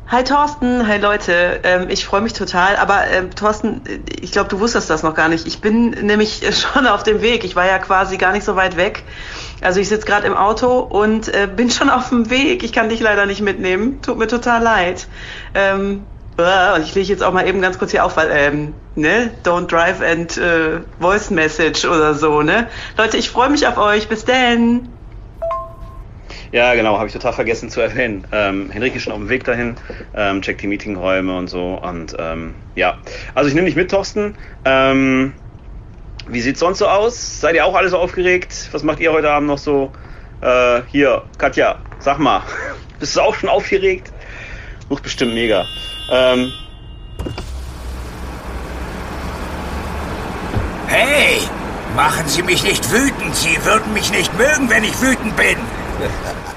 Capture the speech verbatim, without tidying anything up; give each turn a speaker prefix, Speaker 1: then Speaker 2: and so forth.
Speaker 1: Hi Thorsten, hi Leute. Ähm, ich freue mich total. Aber ähm, Thorsten, ich glaube, du wusstest das noch gar nicht. Ich bin nämlich schon auf dem Weg. Ich war ja quasi gar nicht so weit weg. Also ich sitze gerade im Auto und äh, bin schon auf dem Weg. Ich kann dich leider nicht mitnehmen. Tut mir total leid. Ähm, äh, und ich lege jetzt auch mal eben ganz kurz hier auf, weil, ähm, ne, don't drive and äh, voice message oder so, ne? Leute, ich freue mich auf euch. Bis denn.
Speaker 2: Ja, genau, habe ich total vergessen zu erwähnen. Ähm, Henrike ist schon auf dem Weg dahin, ähm, checkt die Meetingräume und so. Und ähm, ja, also ich nehme dich mit, Thorsten. Ähm, wie sieht's sonst so aus? Seid ihr auch alle so aufgeregt? Was macht ihr heute Abend noch so? Äh, hier, Katja, sag mal, bist du auch schon aufgeregt? Muss bestimmt mega. Ähm,
Speaker 3: Hey, machen Sie mich nicht wütend. Sie würden mich nicht mögen, wenn ich wütend bin.